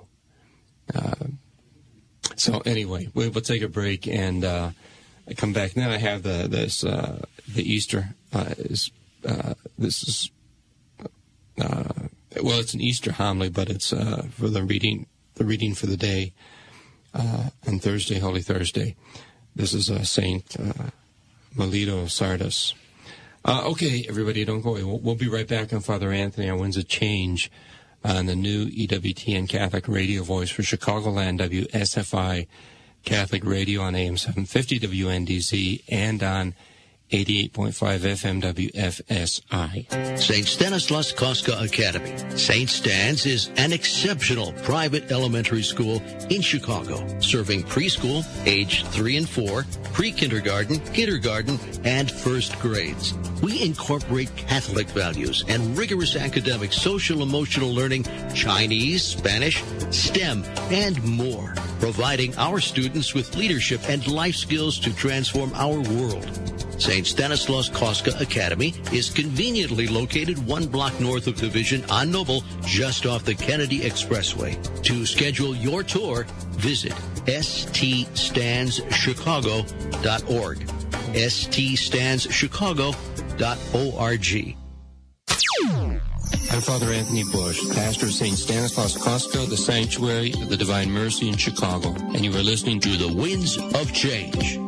So anyway, we'll take a break and come back. And then I have the Easter. It's an Easter homily, but it's for the reading for the day on Thursday, Holy Thursday. This is Saint Melito Sardis. Okay, everybody, don't go away. We'll be right back on Father Anthony on Winds of Change on the new EWTN Catholic Radio Voice for Chicagoland, WSFI Catholic Radio on AM 750 WNDZ and on 88.5 FM WFSI. St. Stanislaus Kostka Academy. St. Stan's is an exceptional private elementary school in Chicago, serving preschool, age 3 and 4, pre-kindergarten, kindergarten, and first grades. We incorporate Catholic values and rigorous academic social-emotional learning, Chinese, Spanish, STEM, and more, providing our students with leadership and life skills to transform our world. St. Stanislaus Kostka Academy is conveniently located 1 block north of Division on Noble, just off the Kennedy Expressway. To schedule your tour, visit ststandschicago.org. ststandschicago.org. I'm Father Anthony Bush, pastor of St. Stanislaus Kostka, the Sanctuary of the Divine Mercy in Chicago, and you are listening to The Winds of Change.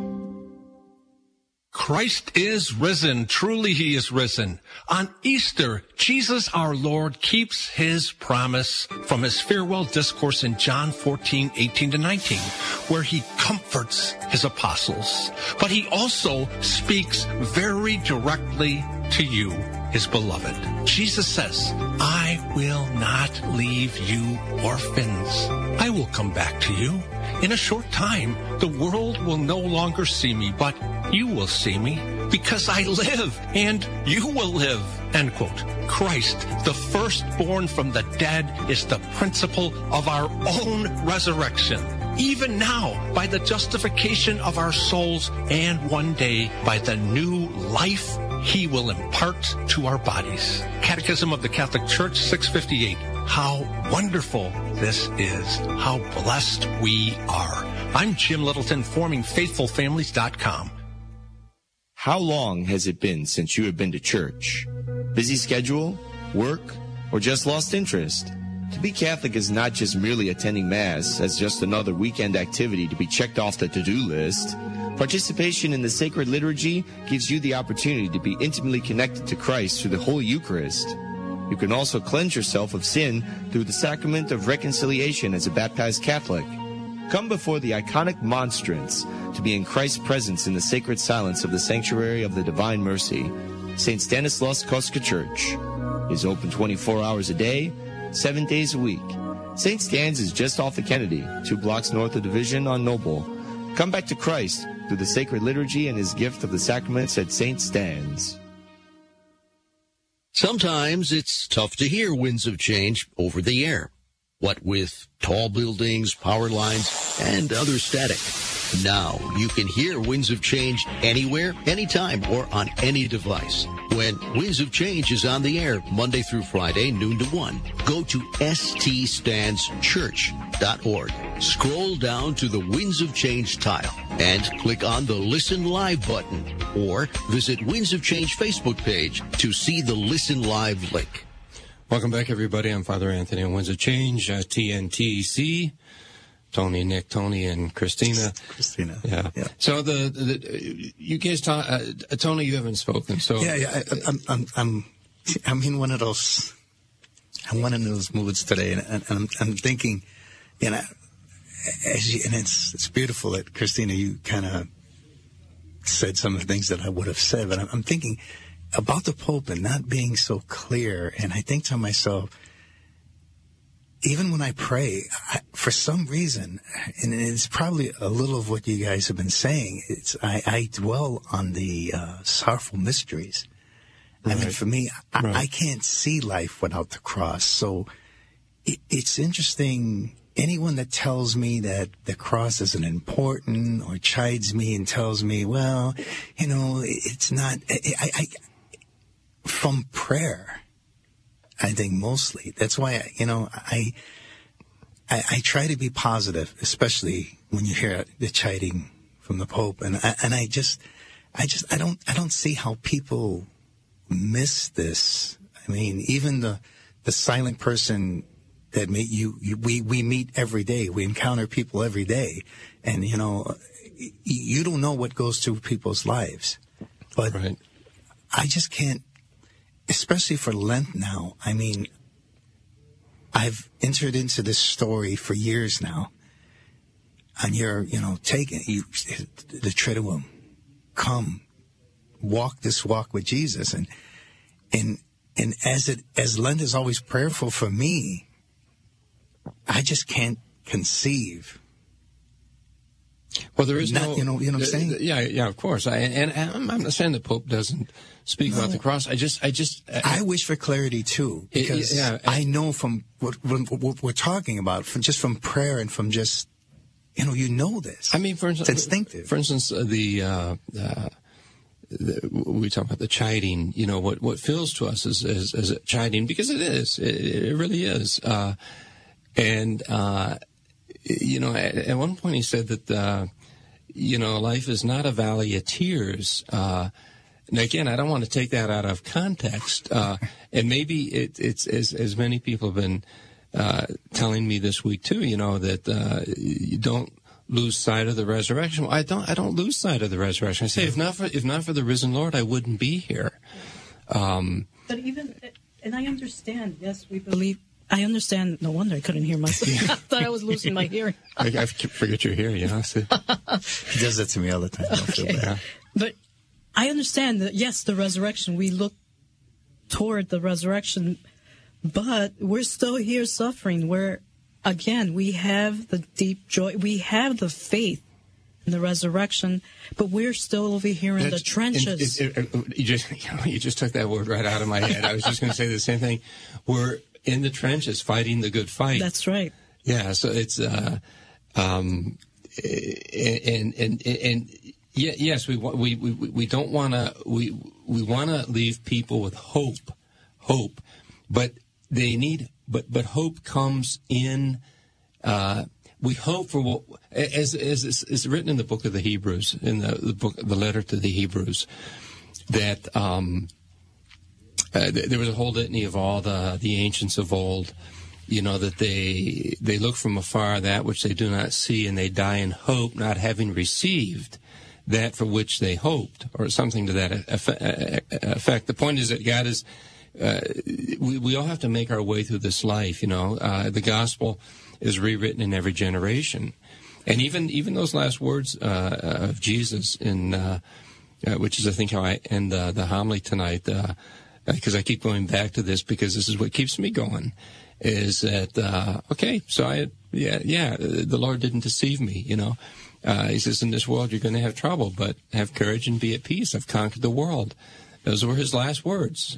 Christ is risen. Truly he is risen. On Easter, Jesus our Lord keeps his promise from his farewell discourse in John 14:18-19, where he comforts his apostles. But he also speaks very directly to you, his beloved. Jesus says, I will not leave you orphans. I will come back to you. In a short time, the world will no longer see me, but you will see me because I live and you will live. End quote. Christ, the firstborn from the dead, is the principle of our own resurrection. Even now, by the justification of our souls, and one day by the new life he will impart to our bodies. Catechism of the Catholic Church, 658. How wonderful this is. How blessed we are. I'm Jim Littleton, formingfaithfulfamilies.com. How long has it been since you have been to church? Busy schedule, work, or just lost interest? To be Catholic is not just merely attending Mass as just another weekend activity to be checked off the to-do list. Participation in the sacred liturgy gives you the opportunity to be intimately connected to Christ through the Holy Eucharist. You can also cleanse yourself of sin through the sacrament of reconciliation as a baptized Catholic. Come before the iconic monstrance to be in Christ's presence in the sacred silence of the Sanctuary of the Divine Mercy. St. Stanislaus Kostka Church is open 24 hours a day, 7 days a week. St. Stan's is just off the Kennedy, 2 blocks north of Division on Noble. Come back to Christ through the sacred liturgy and his gift of the sacraments at St. Stan's. Sometimes it's tough to hear Winds of Change over the air. What with tall buildings, power lines, and other static. Now you can hear Winds of Change anywhere, anytime, or on any device. When Winds of Change is on the air Monday through Friday, noon to 1, go to ststandschurch.org. Scroll down to the Winds of Change tile and click on the Listen Live button, or visit Winds of Change Facebook page to see the Listen Live link. Welcome back, everybody. I'm Father Anthony on Winds of Change, TNTC. Tony, Nick, Tony, and Christina. Yeah. So you guys talk. Tony, you haven't spoken. So I'm in one of those. I'm one of those moods today, and I'm thinking, and it's beautiful that Christina, you kind of said some of the things that I would have said, but I'm thinking about the Pope and not being so clear, and I think to myself, even when I pray, for some reason, and it's probably a little of what you guys have been saying, I dwell on the sorrowful mysteries. Right. I mean, for me, Right. I can't see life without the cross. So it's interesting. Anyone that tells me that the cross isn't important or chides me and tells me, well, it's not, from prayer, I think mostly. That's why, I try to be positive, especially when you hear the chiding from the Pope. And I don't see how people miss this. I mean, even the silent person that we meet every day. We encounter people every day. And, you don't know what goes through people's lives. But Right. I just can't, especially for Lent now. I mean, I've entered into this story for years now. And you're, taking the Triduum. Come, walk this walk with Jesus. And as Lent is always prayerful for me, I just can't conceive. Well, there is Not, no, you know what I'm saying? Yeah, of course. And I'm not saying the Pope doesn't speak about the cross. I wish for clarity too, because I know from what we're talking about, from prayer and from just, this. I mean, for instance, it's instinctive. For instance, we talk about the chiding. What feels to us is chiding, because it is. It really is. At one point he said that, life is not a valley of tears. And again, I don't want to take that out of context. And maybe it's as many people have been telling me this week too, that you don't lose sight of the resurrection. Well, I don't lose sight of the resurrection. I say, if not for the risen Lord, I wouldn't be here. But even, and I understand, yes, we believe. I understand. No wonder I couldn't hear myself. I thought I was losing my hearing. I forget you're here, So. He does that to me all the time. I feel bad. Yeah. But I understand that, yes, the resurrection, we look toward the resurrection, but we're still here suffering. Again, we have the deep joy. We have the faith in the resurrection, but we're still over here in the trenches. You just took that word right out of my head. I was just going to say the same thing. We're in the trenches fighting the good fight. That's right. Yeah, so it's yes, we don't want to we want to leave people with hope, but they need but hope comes in. We hope for what, as is written in the book of the Hebrews, in the letter to the Hebrews, that there was a whole litany of all the ancients of old, that they look from afar that which they do not see, and they die in hope, not having received that for which they hoped, or something to that effect. The point is that God is, we all have to make our way through this life, the gospel is rewritten in every generation. And even those last words of Jesus, in which is, I think, how I end the homily tonight, because I keep going back to this, because this is what keeps me going, is that, the Lord didn't deceive me, He says, in this world you're going to have trouble, but have courage and be at peace. I've conquered the world. Those were his last words,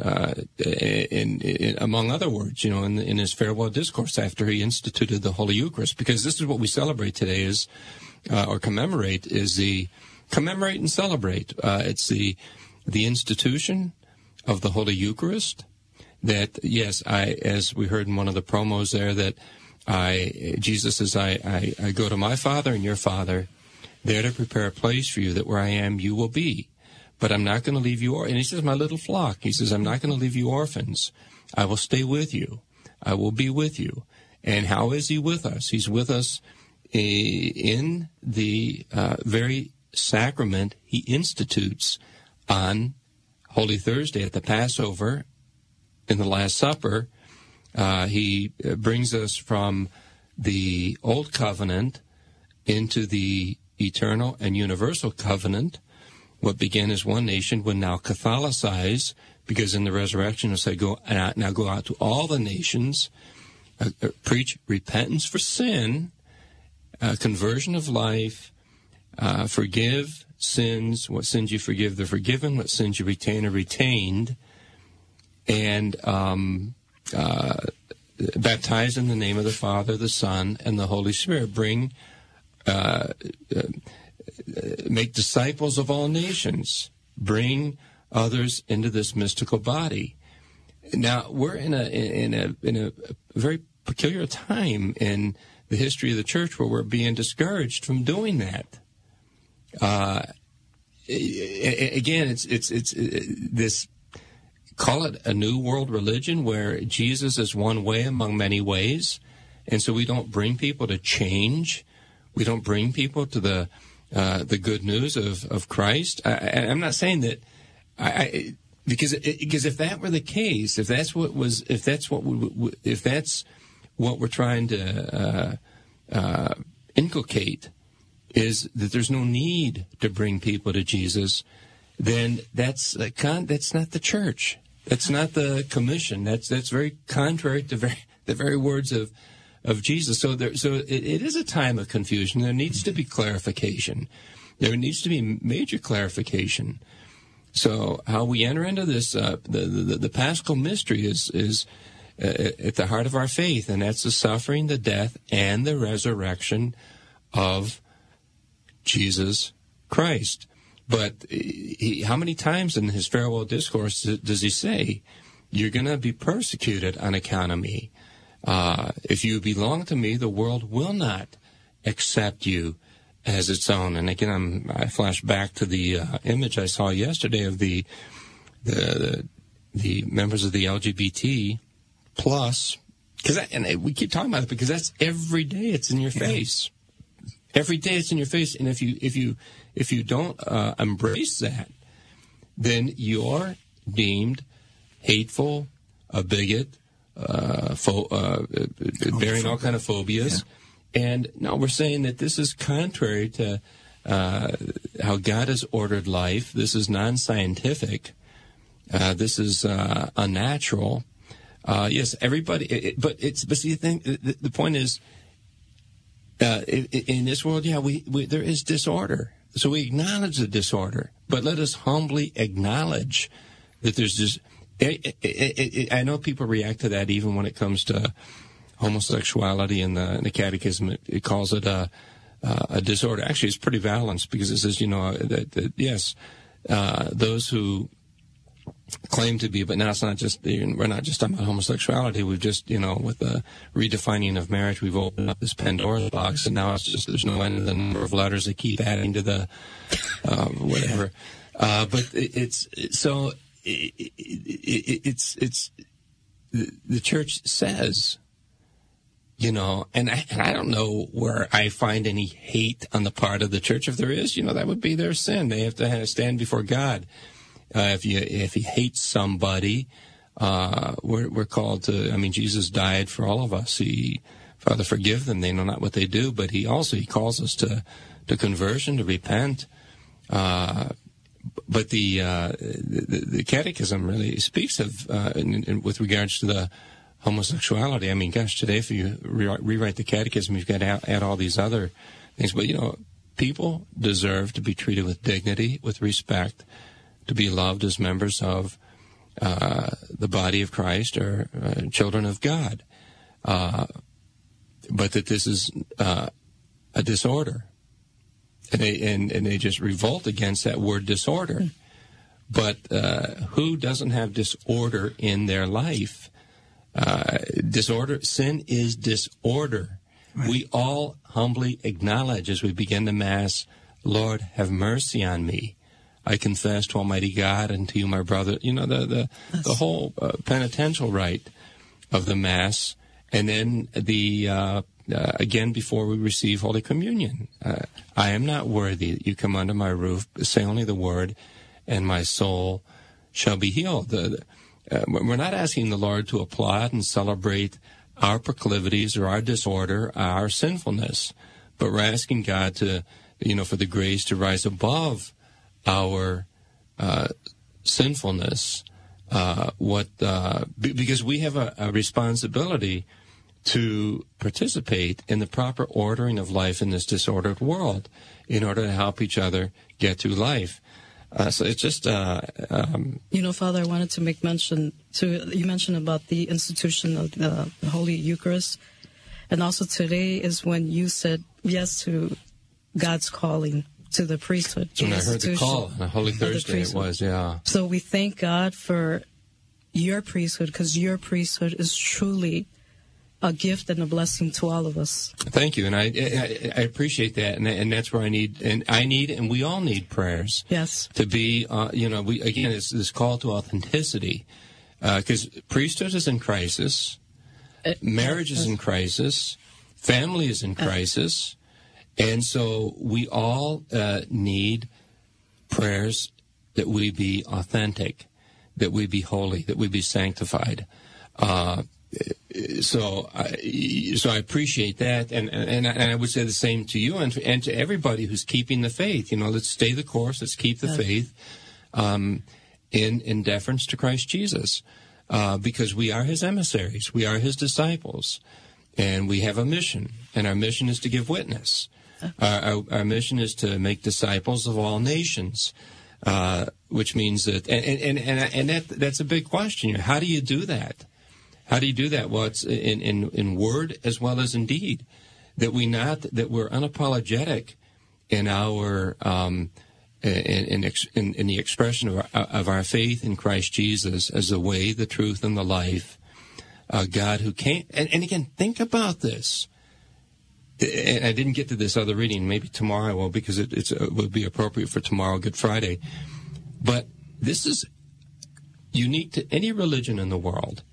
among other words, in his farewell discourse after he instituted the Holy Eucharist, because this is what we celebrate today commemorate and celebrate. It's the institution of the Holy Eucharist, that, yes, as we heard in one of the promos there, that Jesus says, I go to my Father and your Father, there to prepare a place for you, that where I am, you will be. But I'm not going to leave you, and he says, my little flock, he says, I'm not going to leave you orphans. I will stay with you. I will be with you. And how is he with us? He's with us in the very sacrament he institutes on Holy Thursday at the Passover, in the Last Supper. He brings us from the Old Covenant into the eternal and universal covenant. What began as one nation will now Catholicize, because in the resurrection he'll say, go out to all the nations, preach repentance for sin, conversion of life, forgive sins. What sins you forgive, they're forgiven. What sins you retain are retained. And baptize in the name of the Father, the Son, and the Holy Spirit. Make disciples of all nations. Bring others into this mystical body. Now we're in a very peculiar time in the history of the church where we're being discouraged from doing that. Again, it's this, call it a new world religion where Jesus is one way among many ways, and so we don't bring people to change. We don't bring people to the good news of Christ. I'm not saying that because if that were the case, if that's what we're trying to inculcate, is that there's no need to bring people to Jesus, then that's not the church. That's not the commission. That's very contrary to the very words of Jesus. So it is a time of confusion. There needs to be clarification. There needs to be major clarification. So how we enter into this, the Paschal mystery is at the heart of our faith, and that's the suffering, the death, and the resurrection of Jesus Christ. But how many times in his farewell discourse does he say, you're going to be persecuted on account of me? If you belong to me, the world will not accept you as its own. And again, I flash back to the image I saw yesterday of the members of the LGBT plus, and we keep talking about it because that's every day. It's in your face. Every day it's in your face, and if you don't embrace that, then you're deemed hateful, a bigot, bearing all kind of phobias. Yeah. And now we're saying that this is contrary to how God has ordered life. This is non-scientific. This is unnatural. Yes, everybody. But see, the point is, in this world, there is disorder. So we acknowledge the disorder, but let us humbly acknowledge that there's just. I know people react to that even when it comes to homosexuality, in the Catechism it calls it a disorder. Actually, it's pretty balanced because it says, that yes, those who claim to be, but now it's not just, we're not just talking about homosexuality. We've just, with the redefining of marriage, we've opened up this Pandora's box, and now it's just, there's no end to the number of letters they keep adding to the whatever. But it's the church says, and I don't know where I find any hate on the part of the church. If there is, that would be their sin. They have to stand before God. If you hate somebody, we're called to. I mean, Jesus died for all of us. Father, forgive them; they know not what they do. But he calls us to conversion, to repent. But the Catechism really speaks of with regards to the homosexuality. I mean, gosh, today if you rewrite the Catechism, you've got to add all these other things. But people deserve to be treated with dignity, with respect, to be loved as members of the body of Christ or children of God. But that this is a disorder. And they just revolt against that word disorder. But who doesn't have disorder in their life? Disorder, sin is disorder. Right. We all humbly acknowledge as we begin the Mass, Lord, have mercy on me. I confess to Almighty God and to you, my brother. The whole penitential rite of the Mass, and then again before we receive Holy Communion. I am not worthy that you come under my roof. Say only the word, and my soul shall be healed. We're not asking the Lord to applaud and celebrate our proclivities or our disorder, our sinfulness, but we're asking God to, for the grace to rise above our sinfulness. Because we have a responsibility to participate in the proper ordering of life in this disordered world in order to help each other get through life. So it's just... Father, I wanted to make mention you mentioned about the institution of the Holy Eucharist. And also today is when you said yes to God's calling to the priesthood. So when I heard the call on Holy Thursday, it was, yeah. So we thank God for your priesthood, because your priesthood is truly a gift and a blessing to all of us. Thank you, and I appreciate that, and that's where I need, and we all need prayers. Yes. To be, it's this call to authenticity, because priesthood is in crisis, marriage is in crisis, family is in crisis, and so we all need prayers that we be authentic, that we be holy, that we be sanctified. So I appreciate that, and I would say the same to you and to everybody who's keeping the faith. Let's stay the course. Let's keep the faith in deference to Christ Jesus, because we are His emissaries. We are His disciples, and we have a mission, and our mission is to give witness. Our mission is to make disciples of all nations, which means that, and that's a big question. How do you do that? How do you do that? Well, it's in word as well as in deed. That we're unapologetic in our in the expression of our faith in Christ Jesus as the way, the truth, and the life. God who came, and again, think about this. And I didn't get to this other reading. Maybe tomorrow I will, because it would be appropriate for tomorrow, Good Friday. But this is unique to any religion in the world.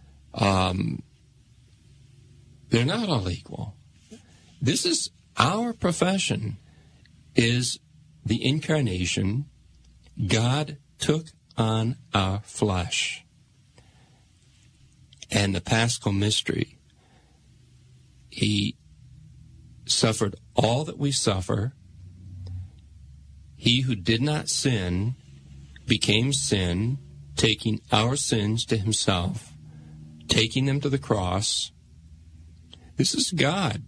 They're not all equal. This is our profession, is the incarnation. God took on our flesh. And the Paschal mystery, He suffered all that we suffer. He who did not sin became sin, taking our sins to Himself, taking them to the cross. This is God.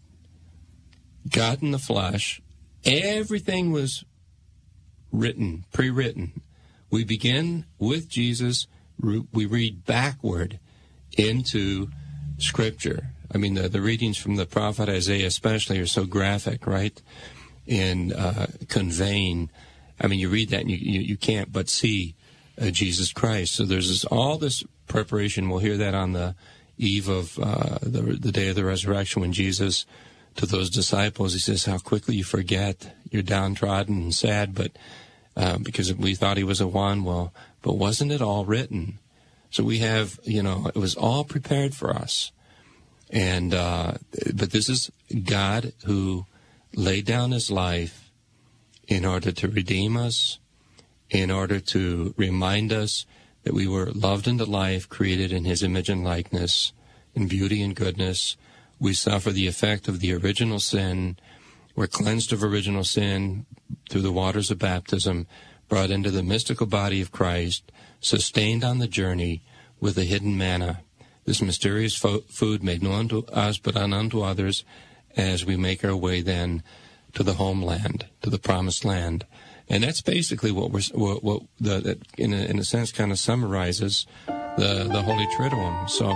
God in the flesh. Everything was written, pre-written. We begin with Jesus. We read backward into Scripture. I mean, the readings from the prophet Isaiah especially are so graphic, right? In conveying. I mean, you read that and you can't but see Jesus Christ. So there's all this preparation. We'll hear that on the eve of the day of the resurrection, when Jesus, to those disciples, He says, how quickly you forget. You're downtrodden and sad, but because we thought He was a one. Well, but wasn't it all written? So we have, it was all prepared for us. And but this is God who laid down His life in order to redeem us, in order to remind us that we were loved into life, created in His image and likeness, in beauty and goodness. We suffer the effect of the original sin. We're cleansed of original sin through the waters of baptism, brought into the mystical body of Christ, sustained on the journey with the hidden manna, this mysterious food made known to us but unknown to others, as we make our way then to the homeland, to the promised land. And that's basically what in a sense kind of summarizes the Holy Triduum. So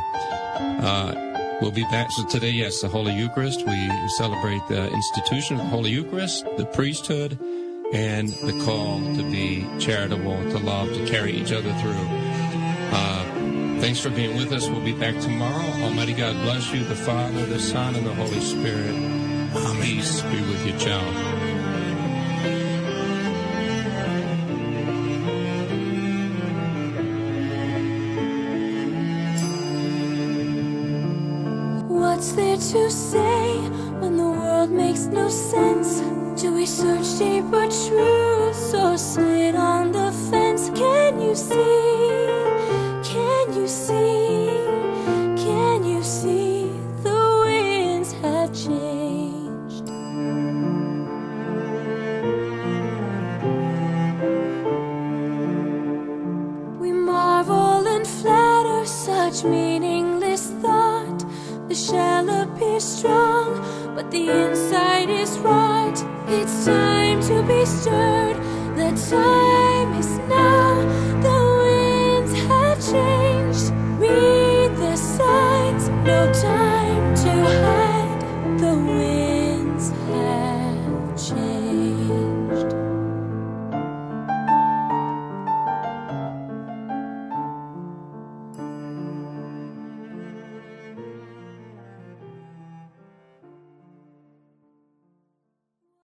we'll be back. So today, yes, the Holy Eucharist. We celebrate the institution of the Holy Eucharist, the priesthood, and the call to be charitable, to love, to carry each other through. Thanks for being with us. We'll be back tomorrow. Almighty God bless you, the Father, the Son, and the Holy Spirit. Peace be with you. Ciao. What's there to say when the world makes no sense? Do we search deeper truths or sit on the fence? Can you see? Can you see? Can you see the winds have changed? We marvel and flatter such meaningless thought. the shell appears strong, but the inside is rot. It's time to be stirred. The time is now. The